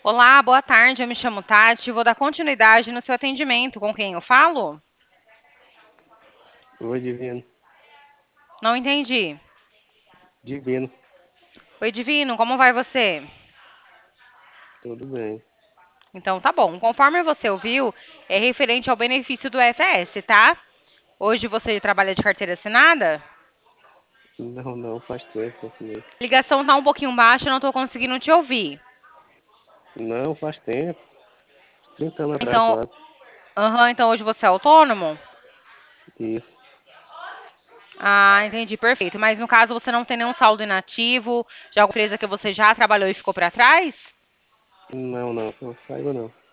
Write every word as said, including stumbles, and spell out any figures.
Olá, boa tarde. Eu me chamo Tati. Vou dar continuidade no seu atendimento. Com quem eu falo? Oi, Divino. Não entendi. Divino, Oi, Divino, como vai você? tudo bem. Então, tá bom. Conforme você ouviu, é referente ao benefício do S S, tá? Hoje você trabalha de carteira assinada? Não, não, faz tempo que eu assinei. A ligação tá um pouquinho baixa, eu não tô conseguindo te ouvir. Não, faz tempo. trinta anos atrás, Então, quase. aham, então hoje você é autônomo? Isso. Ah, entendi, perfeito. Mas no caso você não tem nenhum saldo inativo de alguma empresa que você já trabalhou e ficou para trás? Não, não, não saiba não.